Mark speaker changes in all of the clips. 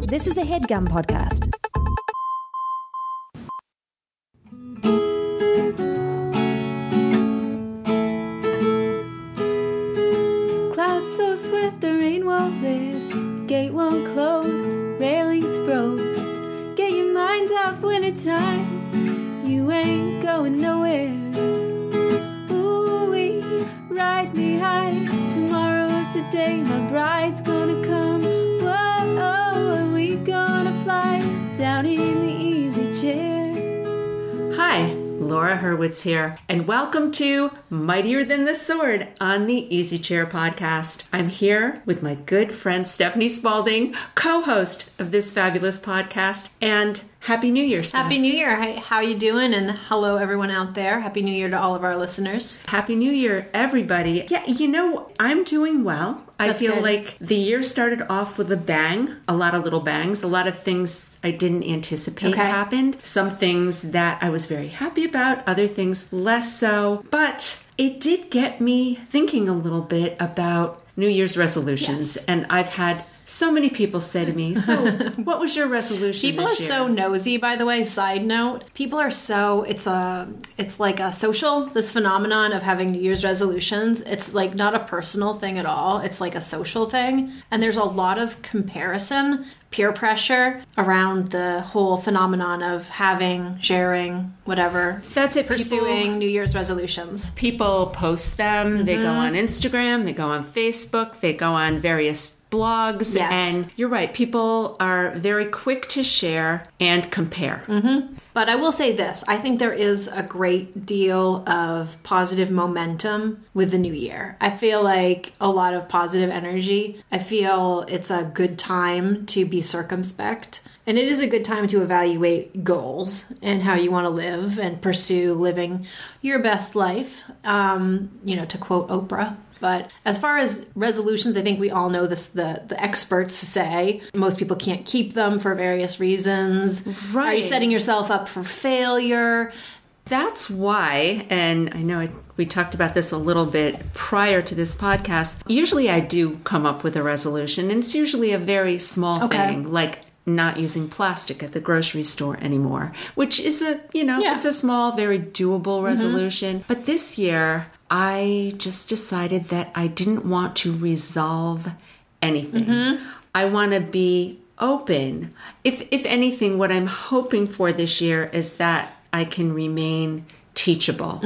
Speaker 1: This is a HeadGum podcast.
Speaker 2: Clouds so swift, the rain won't lift, gate won't close, railings froze. Get your mind off wintertime, you ain't going nowhere. Ooh-wee, ride me high, tomorrow's the day my bride's gonna come. Whoa, are we gonna fly down in the easy chair?
Speaker 3: Hi, Laura Hurwitz here, and welcome to Mightier Than the Sword on the Easy Chair podcast. I'm here with my good friend Stephanie Spaulding, co-host of this fabulous podcast, and Happy New Year, Steph.
Speaker 4: Happy New Year. How you doing? And hello, everyone out there. Happy New Year to all of our listeners.
Speaker 3: Happy New Year, everybody. Yeah, I'm doing well. I feel
Speaker 4: good.
Speaker 3: like the year started off with a bang, a lot of little bangs, a lot of things I didn't anticipate happened. Some things that I was very happy about, other things less so. But it did get me thinking a little bit about New Year's resolutions.
Speaker 4: Yes.
Speaker 3: And I've had so many people say to me, so what was your resolution
Speaker 4: People are
Speaker 3: this year?
Speaker 4: so nosy, by the way. Side note, people are so, it's like a social, this phenomenon of having New Year's resolutions. It's like not a personal thing at all. It's like a social thing. And there's a lot of comparison, peer pressure around the whole phenomenon of having, sharing, whatever.
Speaker 3: That's it.
Speaker 4: Pursuing New Year's resolutions.
Speaker 3: People post them. They go on Instagram. They go on Facebook. They go on various blogs.
Speaker 4: Yes.
Speaker 3: And you're right. People are very quick to share and compare.
Speaker 4: But I will say this. I think there is a great deal of positive momentum with the new year. I feel like a lot of positive energy. I feel it's a good time to be circumspect. And it is a good time to evaluate goals and how you want to live and pursue living your best life, to quote Oprah. But as far as resolutions, I think we all know this. The experts say most people can't keep them for various reasons.
Speaker 3: Right.
Speaker 4: Are you setting yourself up for failure?
Speaker 3: That's why, and I know we talked about this a little bit prior to this podcast, usually I do come up with a resolution, and it's usually a very small thing, like not using plastic at the grocery store anymore, which is it's a small, very doable resolution. But this year, I just decided that I didn't want to resolve anything. I want to be open. If anything, what I'm hoping for this year is that I can remain teachable.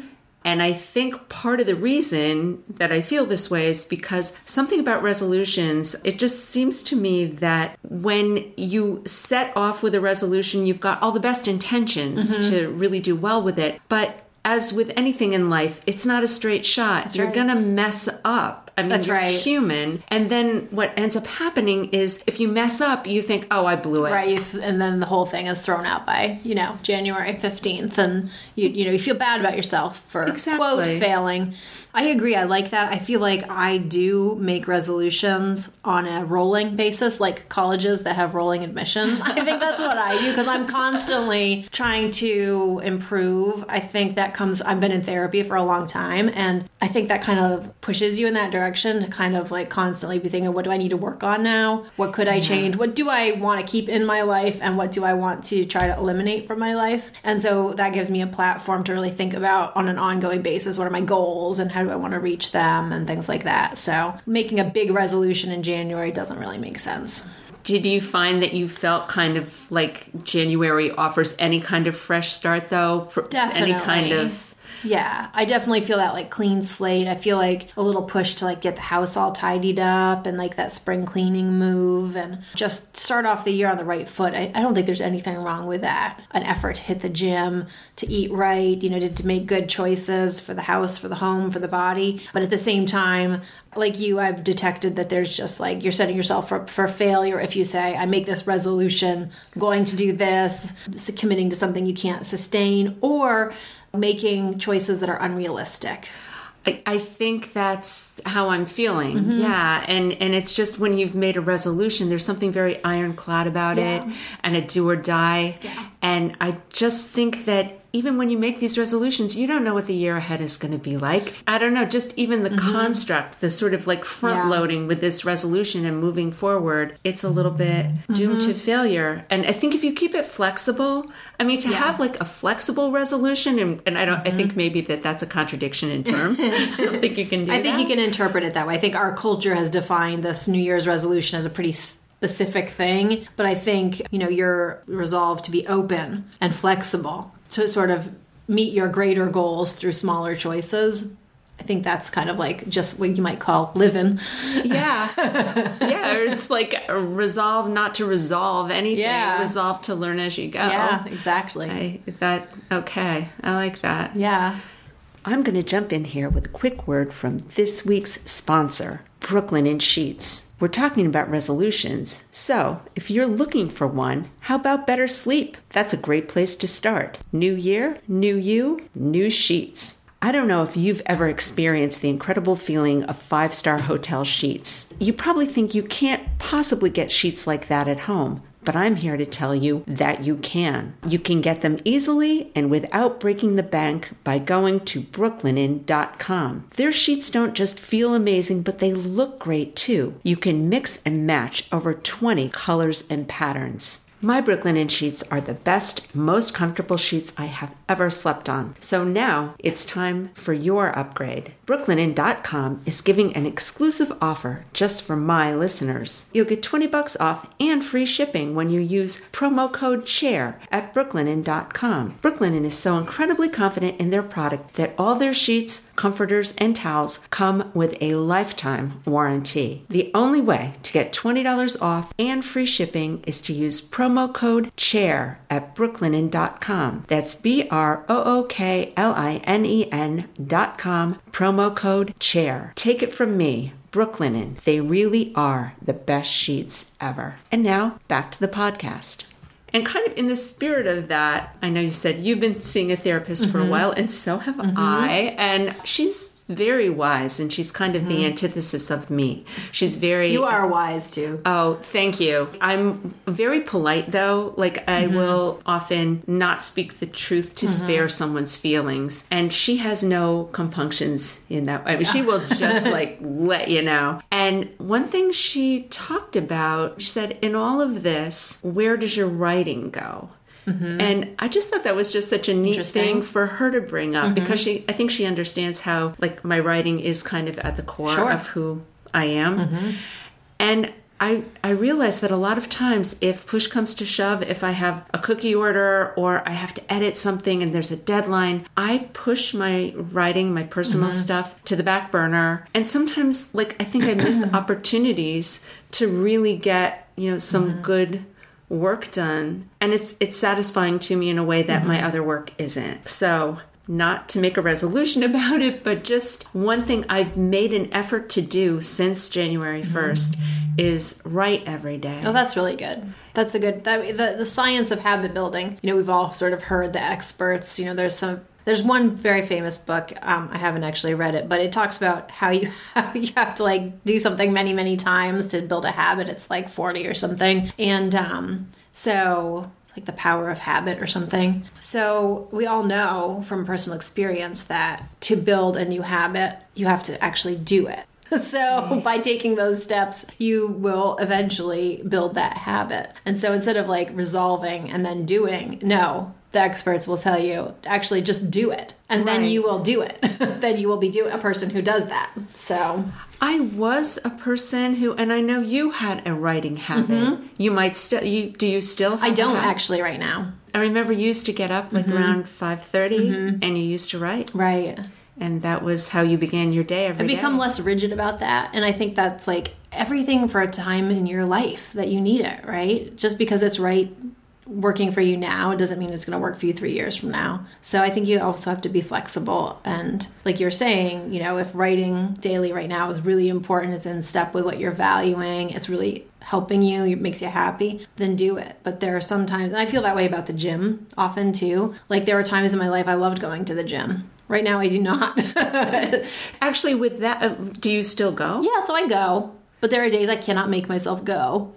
Speaker 3: And I think part of the reason that I feel this way is because something about resolutions, it just seems to me that when you set off with a resolution, you've got all the best intentions to really do well with it. But as with anything in life, it's not a straight shot.
Speaker 4: That's
Speaker 3: You're
Speaker 4: right.
Speaker 3: going to mess up. I mean,
Speaker 4: That's
Speaker 3: you're
Speaker 4: right.
Speaker 3: human. And then what ends up happening is if you mess up, you think, oh, I blew it.
Speaker 4: Right, and then the whole thing is thrown out by, January 15th, and you feel bad about yourself for, quote, failing. I agree, I like that. I feel like I do make resolutions on a rolling basis, like colleges that have rolling admission. I think that's what I do, because I'm constantly trying to improve. I think that I've been in therapy for a long time, and I think that kind of pushes you in that direction to kind of like constantly be thinking, what do I need to work on now? What could I change? What do I want to keep in my life? And what do I want to try to eliminate from my life? And so that gives me a platform to really think about on an ongoing basis, what are my goals and how do I want to reach them and things like that. So making a big resolution in January doesn't really make sense.
Speaker 3: Did you find that you felt kind of like January offers any kind of fresh start, though?
Speaker 4: Definitely.
Speaker 3: Any kind of...
Speaker 4: Yeah, I definitely feel that like clean slate. I feel like a little push to like get the house all tidied up and like that spring cleaning move and just start off the year on the right foot. I don't think there's anything wrong with that. An effort to hit the gym, to eat right, to make good choices for the house, for the home, for the body. But at the same time, like you, I've detected that there's just like you're setting yourself up for failure if you say, I make this resolution, I'm going to do this, committing to something you can't sustain, or making choices that are unrealistic.
Speaker 3: I think that's how I'm feeling. Yeah. And it's just when you've made a resolution, there's something very ironclad about it and a do or die. Yeah. And I just think that even when you make these resolutions, you don't know what the year ahead is going to be like. I don't know, just even the construct, the sort of like front loading with this resolution and moving forward, it's a little bit doomed to failure. And I think if you keep it flexible, I mean, to have like a flexible resolution, and I think maybe that's a contradiction in terms. I don't think you can do that.
Speaker 4: I think you can interpret it that way. I think our culture has defined this New Year's resolution as a pretty specific thing, but I think, you're resolved to be open and flexible to sort of meet your greater goals through smaller choices. I think that's kind of like just what you might call living.
Speaker 3: Yeah. It's like a resolve not to resolve anything. Yeah. Resolve to learn as you go.
Speaker 4: Yeah, exactly.
Speaker 3: I like that.
Speaker 4: Yeah.
Speaker 3: I'm going to jump in here with a quick word from this week's sponsor, Brooklinen Sheets. We're talking about resolutions, so if you're looking for one, how about better sleep? That's a great place to start. New year, new you, new sheets. I don't know if you've ever experienced the incredible feeling of 5-star hotel sheets. You probably think you can't possibly get sheets like that at home. But I'm here to tell you that you can. You can get them easily and without breaking the bank by going to brooklinen.com. Their sheets don't just feel amazing, but they look great too. You can mix and match over 20 colors and patterns. My Brooklinen sheets are the best, most comfortable sheets I have ever slept on. So now it's time for your upgrade. Brooklinen.com is giving an exclusive offer just for my listeners. You'll get $20 off and free shipping when you use promo code CHAIR at brooklinen.com. Brooklinen is so incredibly confident in their product that all their sheets, comforters, and towels come with a lifetime warranty. The only way to get $20 off and free shipping is to use promo code CHAIR at brooklinen.com. That's BROOKLINEN.com, promo code CHAIR. Take it from me, Brooklinen. They really are the best sheets ever. And now, back to the podcast. And kind of in the spirit of that, I know you said you've been seeing a therapist for a while, and so have I. And she's very wise, and she's kind of the antithesis of me. She's very...
Speaker 4: You are wise, too.
Speaker 3: Oh, thank you. I'm very polite, though. Like, I will often not speak the truth to spare someone's feelings. And she has no compunctions in that. I mean, she will just, like, let you know. And one thing she talked about, she said, in all of this, where does your writing go? And I just thought that was just such a neat thing for her to bring up because I think she understands how, like, my writing is kind of at the core of who I am. And I realized that a lot of times if push comes to shove, if I have a cookie order or I have to edit something and there's a deadline, I push my writing, my personal stuff to the back burner. And sometimes, like, I think I miss opportunities to really get, some good work done, and it's satisfying to me in a way that my other work isn't. So, not to make a resolution about it, but just one thing I've made an effort to do since January 1st is write every day.
Speaker 4: Oh, that's really good. That's a good... The science of habit building, we've all sort of heard the experts. There's one very famous book. I haven't actually read it, but it talks about how you have to, like, do something many, many times to build a habit. It's like 40 or something. And so it's like the power of habit or something. So we all know from personal experience that to build a new habit, you have to actually do it. So by taking those steps, you will eventually build that habit. And so instead of, like, resolving and then doing, no. The experts will tell you, actually just do it. And then you will do it. Then you will be a person who does that. So
Speaker 3: I was a person who, and I know you had a writing habit. You might still, do you still have
Speaker 4: I don't actually right now.
Speaker 3: I remember you used to get up like around 5:30 and you used to write.
Speaker 4: Right.
Speaker 3: And that was how you began your day every day.
Speaker 4: I've become less rigid about that. And I think that's like everything for a time in your life that you need it, right? Just because it's working for you now doesn't mean it's going to work for you 3 years from now. So I think you also have to be flexible. And like you're saying, if writing daily right now is really important, it's in step with what you're valuing, it's really helping you, it makes you happy, then do it. But there are some times, and I feel that way about the gym often too. Like there were times in my life I loved going to the gym. Right now I do not.
Speaker 3: Actually, with that, do you still go?
Speaker 4: Yeah, so I go. But there are days I cannot make myself go.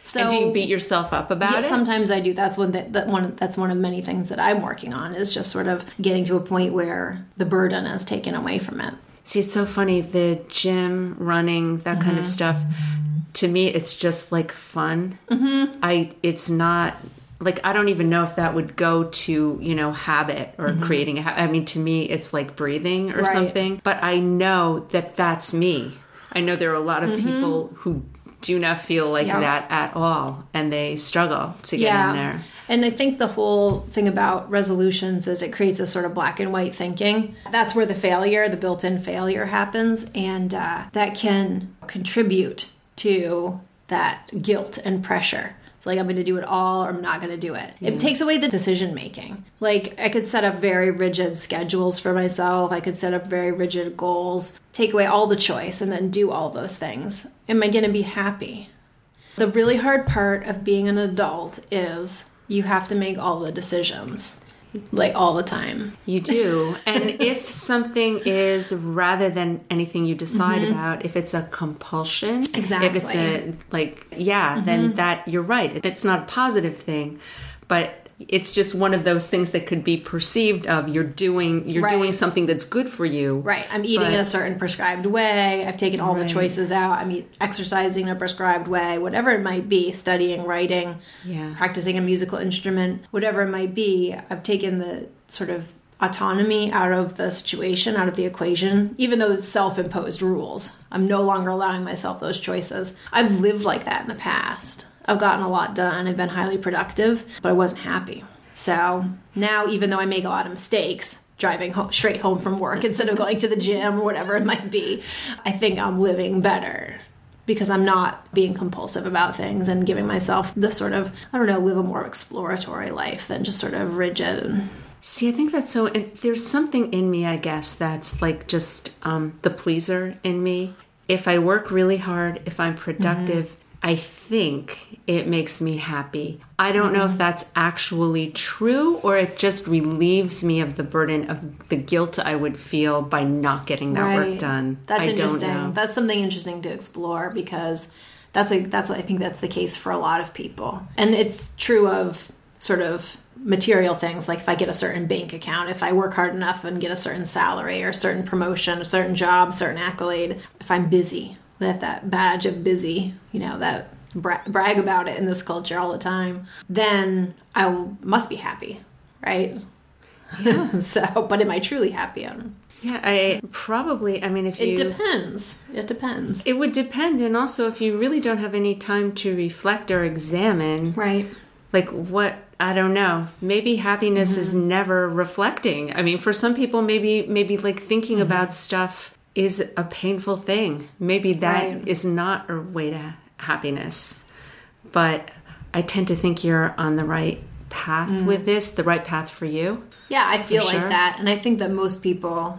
Speaker 4: So,
Speaker 3: and do you beat yourself up about it?
Speaker 4: Sometimes I do. That's one of many things that I'm working on, is just sort of getting to a point where the burden is taken away from it.
Speaker 3: See, it's so funny. The gym, running, that kind of stuff, to me, it's just like fun. It's not... Like, I don't even know if that would go to, habit or creating a habit. I mean, to me, it's like breathing or something. But I know that that's me. I know there are a lot of people who do not feel like that at all. And they struggle to get in there.
Speaker 4: And I think the whole thing about resolutions is it creates a sort of black and white thinking. That's where the built-in failure happens. And that can contribute to that guilt and pressure. It's like, I'm going to do it all or I'm not going to do it. It takes away the decision making. Like, I could set up very rigid schedules for myself. I could set up very rigid goals, take away all the choice, and then do all those things. Am I going to be happy? The really hard part of being an adult is you have to make all the decisions. Like, all the time.
Speaker 3: You do. And if something is, rather than anything you decide about, if it's a compulsion,
Speaker 4: exactly.
Speaker 3: If it's then that, you're right. It's not a positive thing, but it's just one of those things that could be perceived of you're doing something that's good for you.
Speaker 4: Right. I'm eating in a certain prescribed way. I've taken all the choices out. I'm exercising in a prescribed way, whatever it might be, studying, writing, practicing a musical instrument, whatever it might be. I've taken the sort of autonomy out of the situation, out of the equation, even though it's self-imposed rules. I'm no longer allowing myself those choices. I've lived like that in the past. I've gotten a lot done. I've been highly productive, but I wasn't happy. So now, even though I make a lot of mistakes, driving straight home from work instead of going to the gym or whatever it might be, I think I'm living better because I'm not being compulsive about things and giving myself the sort of, live a more exploratory life than just sort of rigid.
Speaker 3: See, I think that's so... There's something in me, I guess, that's like just the pleaser in me. If I work really hard, if I'm productive... I think it makes me happy. I don't know if that's actually true or it just relieves me of the burden of the guilt I would feel by not getting that work done.
Speaker 4: That's interesting.
Speaker 3: Don't know.
Speaker 4: That's something interesting to explore because I think that's the case for a lot of people. And it's true of sort of material things, like if I get a certain bank account, if I work hard enough and get a certain salary or a certain promotion, a certain job, certain accolade, if I'm busy. That badge of busy, that brag about it in this culture all the time, then I must be happy, right? Yeah. But am I truly happy?
Speaker 3: If you...
Speaker 4: It depends.
Speaker 3: It would depend, and also if you really don't have any time to reflect or examine...
Speaker 4: Right.
Speaker 3: Like what... I don't know. Maybe happiness is never reflecting. I mean, for some people, maybe like thinking about stuff... is a painful thing. Maybe that is not a way to happiness. But I tend to think you're on the right path with this, the right path for you.
Speaker 4: Yeah, I feel like that. And I think that most people,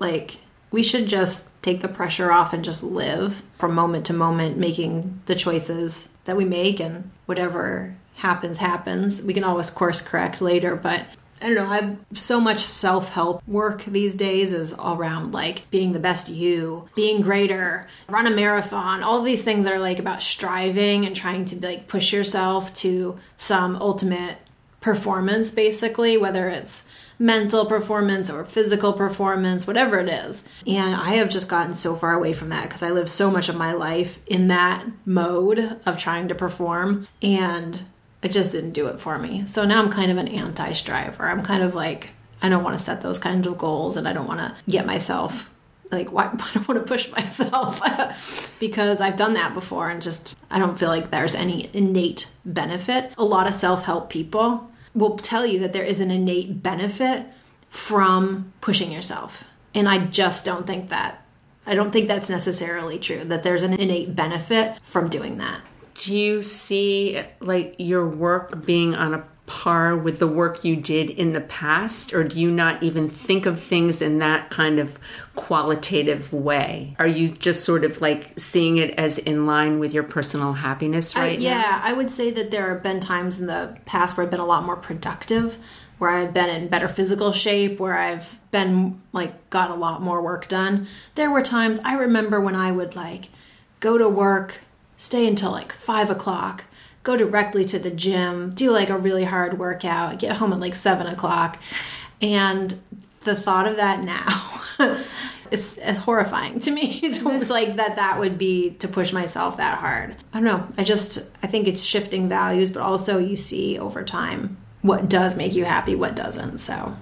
Speaker 4: we should just take the pressure off and just live from moment to moment, making the choices that we make, and whatever happens. We can always course correct later, but... I don't know, I have so much self-help work these days is around being the best you, being greater, run a marathon. All of these things are about striving and trying to push yourself to some ultimate performance, basically, whether it's mental performance or physical performance, whatever it is. And I have just gotten so far away from that because I live so much of my life in that mode of trying to perform, and it just didn't do it for me. So now I'm kind of an anti-striver. I'm kind of I don't want to set those kinds of goals, and I don't want to get myself, I don't want to push myself because I've done that before, and just, I don't feel like there's any innate benefit. A lot of self-help people will tell you that there is an innate benefit from pushing yourself. And I just don't think that. I don't think that's necessarily true, that there's an innate benefit from doing that.
Speaker 3: Do you see your work being on a par with the work you did in the past, or do you not even think of things in that kind of qualitative way? Are you just sort of seeing it as in line with your personal happiness now?
Speaker 4: Yeah, I would say that there have been times in the past where I've been a lot more productive, where I've been in better physical shape, where I've been got a lot more work done. There were times I remember when I would go to work, stay until 5 o'clock, go directly to the gym, do like a really hard workout, get home at like 7 o'clock. And the thought of that now is horrifying to me. It's like that would be to push myself that hard. I don't know. I think it's shifting values, but also you see over time what does make you happy, what doesn't. So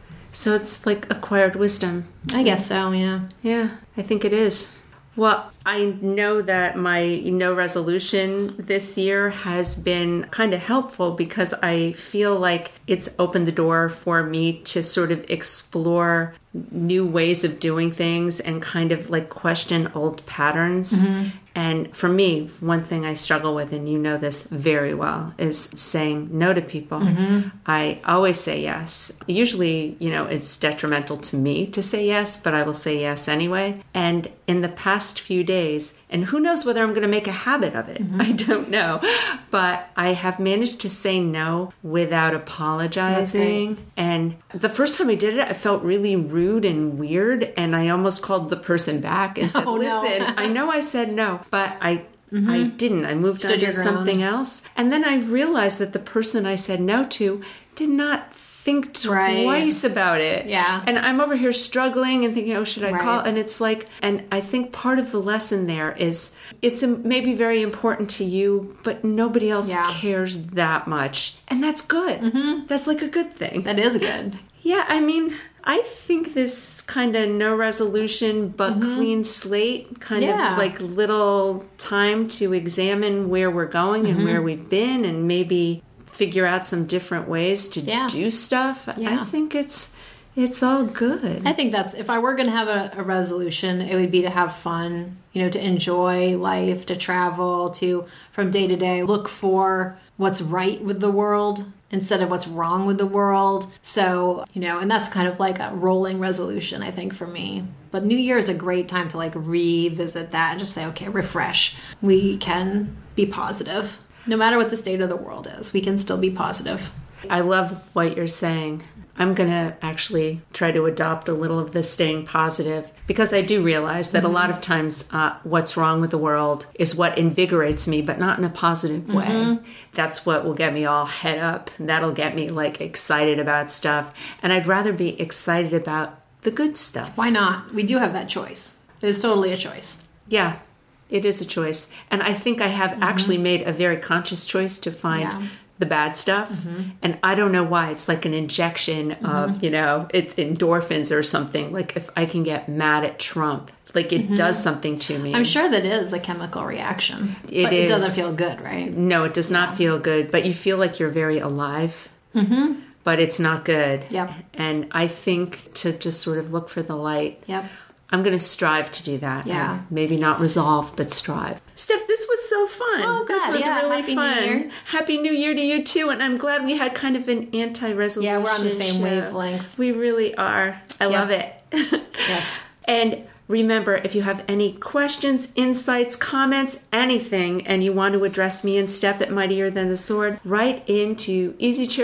Speaker 3: it's like acquired wisdom.
Speaker 4: I guess so, yeah.
Speaker 3: Yeah, I think it is. Well, I know that my no resolution this year has been kind of helpful because I feel like it's opened the door for me to sort of explore new ways of doing things and kind of like question old patterns. Mm-hmm. And for me, one thing I struggle with, and you know this very well, is saying no to people. Mm-hmm. I always say yes. Usually, it's detrimental to me to say yes, but I will say yes anyway. And in the past few days, and who knows whether I'm going to make a habit of it, mm-hmm. I don't know. But I have managed to say no without apologizing. And the first time I did it, I felt really rude and weird. And I almost called the person back and said, listen, I know I said no. But I didn't. I moved on to something else. And then I realized that the person I said no to did not think twice about it.
Speaker 4: Yeah.
Speaker 3: And I'm over here struggling and thinking, should I call? And it's like, and I think part of the lesson there is it's maybe very important to you, but nobody else cares that much. And that's good. Mm-hmm. That's like a good thing.
Speaker 4: That is good.
Speaker 3: Yeah, I mean, I think this kind of no resolution but mm-hmm. clean slate kind of like little time to examine where we're going mm-hmm. and where we've been and maybe figure out some different ways to do stuff. Yeah. I think it's all good.
Speaker 4: I think that's, if I were going to have a resolution, it would be to have fun, to enjoy life, to travel, to from day to day look for what's right with the world instead of what's wrong with the world. So, and that's kind of like a rolling resolution, I think, for me. But New Year is a great time to like revisit that and just say, okay, refresh. We can be positive. No matter what the state of the world is, we can still be positive.
Speaker 3: I love what you're saying. I'm going to actually try to adopt a little of this staying positive because I do realize that mm-hmm. a lot of times what's wrong with the world is what invigorates me, but not in a positive way. Mm-hmm. That's what will get me all head up. That'll get me like excited about stuff. And I'd rather be excited about the good stuff.
Speaker 4: Why not? We do have that choice. It is totally a choice.
Speaker 3: Yeah, it is a choice. And I think I have mm-hmm. actually made a very conscious choice to find the bad stuff. Mm-hmm. And I don't know why. It's like an injection of, mm-hmm. It's endorphins or something. Like if I can get mad at Trump, like it mm-hmm. does something to me.
Speaker 4: I'm sure that is a chemical reaction. It doesn't feel good, right?
Speaker 3: No, it does not feel good. But you feel like you're very alive. Mm-hmm. But it's not good.
Speaker 4: Yep.
Speaker 3: And I think to just sort of look for the light.
Speaker 4: Yep.
Speaker 3: I'm going to strive to do that.
Speaker 4: Yeah.
Speaker 3: Maybe not resolve, but strive. Steph, this was so fun.
Speaker 4: Oh,
Speaker 3: this was really
Speaker 4: Happy
Speaker 3: fun.
Speaker 4: New Year.
Speaker 3: Happy New Year to you, too. And I'm glad we had kind of an anti-resolution
Speaker 4: Yeah, we're on the same
Speaker 3: show.
Speaker 4: wavelength.
Speaker 3: We really are. I love it.
Speaker 4: Yes.
Speaker 3: And remember, if you have any questions, insights, comments, anything, and you want to address me and Steph at Mightier Than the Sword, write into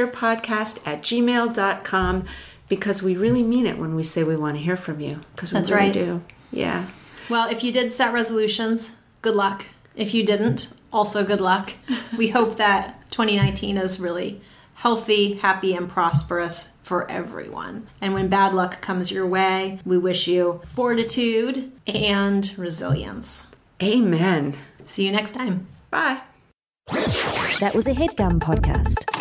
Speaker 3: easychairpodcast@gmail.com. Because we really mean it when we say we want to hear from you. Because we really do. Yeah.
Speaker 4: Well, if you did set resolutions, good luck. If you didn't, also good luck. We hope that 2019 is really healthy, happy, and prosperous for everyone. And when bad luck comes your way, we wish you fortitude and resilience.
Speaker 3: Amen.
Speaker 4: See you next time.
Speaker 3: Bye.
Speaker 1: That was a HeadGum podcast.